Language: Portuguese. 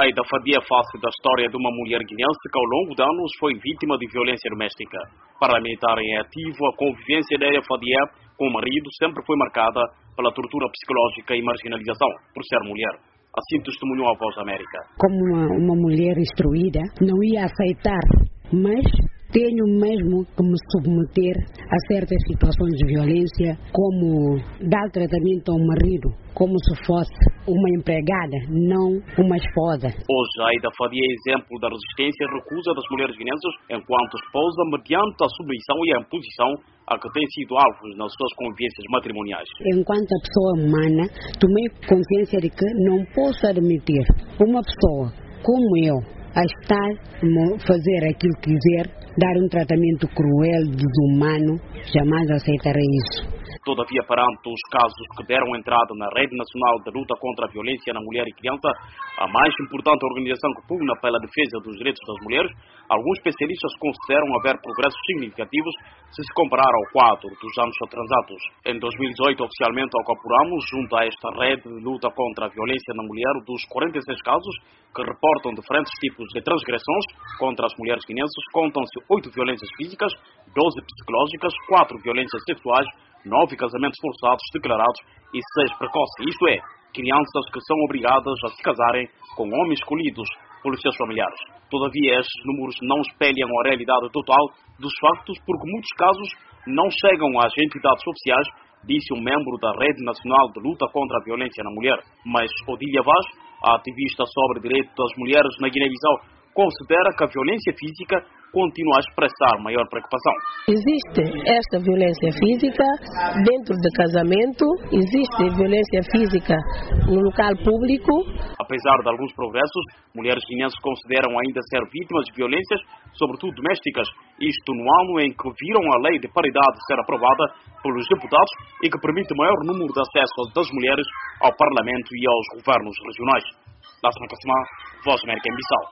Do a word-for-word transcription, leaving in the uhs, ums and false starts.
Aida Fadia fala da história de uma mulher guinense que ao longo de anos foi vítima de violência doméstica. Parlamentar em ativo, a convivência da Aida Fadia com o marido sempre foi marcada pela tortura psicológica e marginalização por ser mulher. Assim testemunhou a Voz da América. Como uma, uma mulher instruída, não ia aceitar, mas tenho mesmo que me submeter a certas situações de violência, como dar tratamento ao marido, como se fosse uma empregada, não uma esposa. Hoje, a Aida Fadia é exemplo da resistência e recusa das mulheres guinenses enquanto esposa, mediante a submissão e a imposição a que têm sido alvos nas suas convivências matrimoniais. Enquanto pessoa humana, tomei consciência de que não posso admitir uma pessoa como eu a estar a fazer aquilo que quiser, dar um tratamento cruel, desumano, jamais aceitarei isso. Todavia, perante os casos que deram entrada na Rede Nacional de Luta contra a Violência na Mulher e Criança, a mais importante organização que pugna pela defesa dos direitos das mulheres, alguns especialistas consideram haver progressos significativos se se comparar ao quadro dos anos transatos. Em dois mil e dezoito, oficialmente incorporamos, junto a esta Rede de Luta contra a Violência na Mulher, dos quarenta e seis casos que reportam diferentes tipos de transgressões contra as mulheres guinenses, contam-se oito violências físicas, doze psicológicas, quatro violências sexuais, nove casamentos forçados declarados e seis precoces, isto é, crianças que são obrigadas a se casarem com homens escolhidos pelos seus familiares. Todavia, estes números não espelham a realidade total dos factos, porque muitos casos não chegam às entidades oficiais, disse um membro da Rede Nacional de Luta contra a Violência na Mulher. Mas Odília Vaz, a ativista sobre direitos das mulheres na Guiné-Bissau, considera que a violência física continua a expressar maior preocupação. Existe esta violência física dentro do casamento, existe violência física no local público. Apesar de alguns progressos, mulheres guinenses consideram ainda ser vítimas de violências, sobretudo domésticas, isto no ano em que viram a lei de paridade ser aprovada pelos deputados e que permite maior número de acesso das mulheres ao Parlamento e aos governos regionais. Lássima Kassimá, Voz da América em Bissau.